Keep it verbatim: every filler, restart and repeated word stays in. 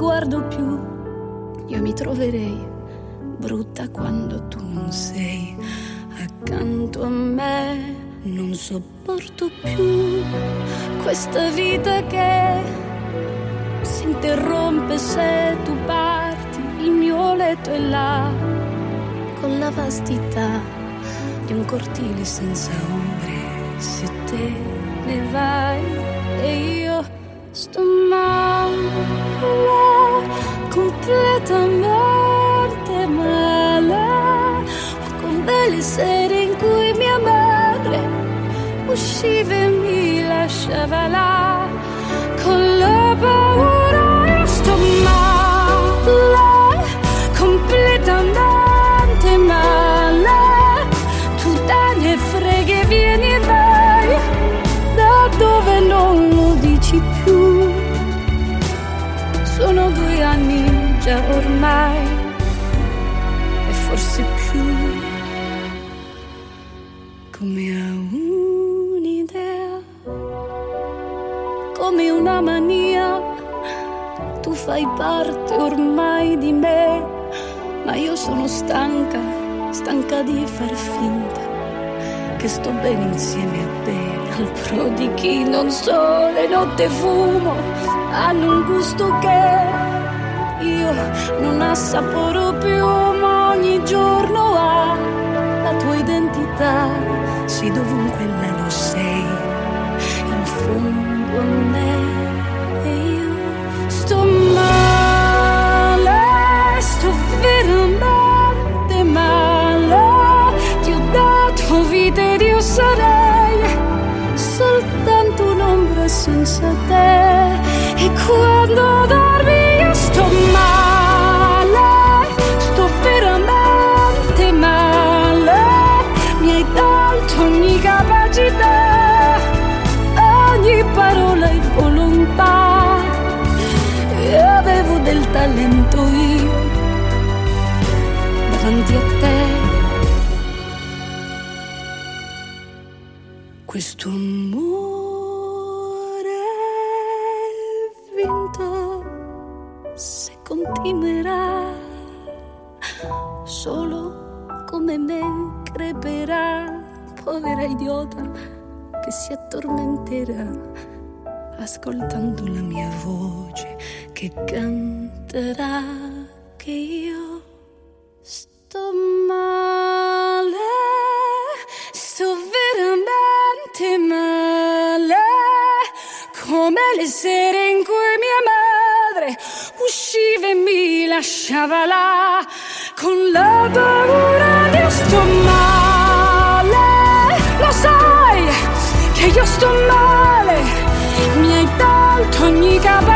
guardo più, io mi troverei brutta quando tu non sei accanto a me. Non sopporto più questa vita che si interrompe se tu parti. Il mio letto è là, con la vastità di un cortile senza ombre. Se te ne vai e io sto male, completamente male, come le sere in cui mia madre usciva e mi lasciava là, con la paura io sto male, completamente male, tu te ne freghi e vieni e vai da dove non lo dici più. Sono due anni già ormai e forse più, come a un'idea, come una mania. Tu fai parte ormai di me, ma io sono stanca, stanca di far finta che sto bene insieme a te. Al pro di chi non so, le notte fumo hanno un gusto che io non assaporo più, ma ogni giorno ha la tua identità. Sì, dovunque là lo sei, in fondo a me. E io sto male, sto veramente male. Ti ho dato vita ed io sarei soltanto un'ombra senza te. E quando dormi io sto male, sto veramente male. Mi hai tolto ogni capacità, ogni parola e volontà. E avevo del talento io davanti a te. Questo amore vinto, se continuerà, solo come me creperà. Povera idiota che si addormenterà ascoltando la mia voce che canterà che io sto male, sto veramente male, come le sere in cui mia madre usciva e mi lasciava là, con la paura di io sto male. Lo sai che io sto male, mi hai tolto ogni capo